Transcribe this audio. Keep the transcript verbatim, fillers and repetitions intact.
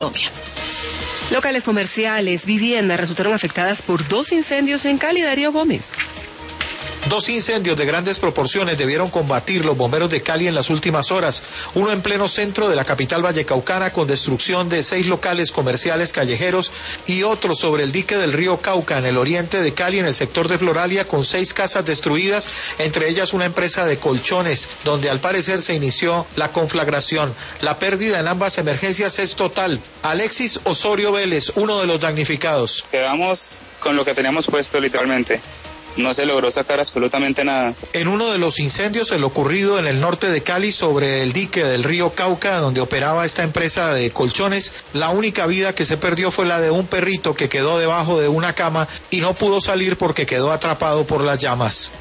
Colombia. Locales comerciales, viviendas resultaron afectadas por dos incendios en Cali. Darío Gómez. Dos incendios de grandes proporciones debieron combatir los bomberos de Cali en las últimas horas. Uno en pleno centro de la capital vallecaucana con destrucción de seis locales comerciales callejeros y otro sobre el dique del río Cauca en el oriente de Cali en el sector de Floralia con seis casas destruidas, entre ellas una empresa de colchones donde al parecer se inició la conflagración. La pérdida en ambas emergencias es total. Alexis Osorio Vélez, uno de los damnificados. Quedamos con lo que teníamos puesto literalmente. No se logró sacar absolutamente nada. En uno de los incendios, el ocurrido en el norte de Cali sobre el dique del río Cauca, donde operaba esta empresa de colchones, la única vida que se perdió fue la de un perrito que quedó debajo de una cama y no pudo salir porque quedó atrapado por las llamas.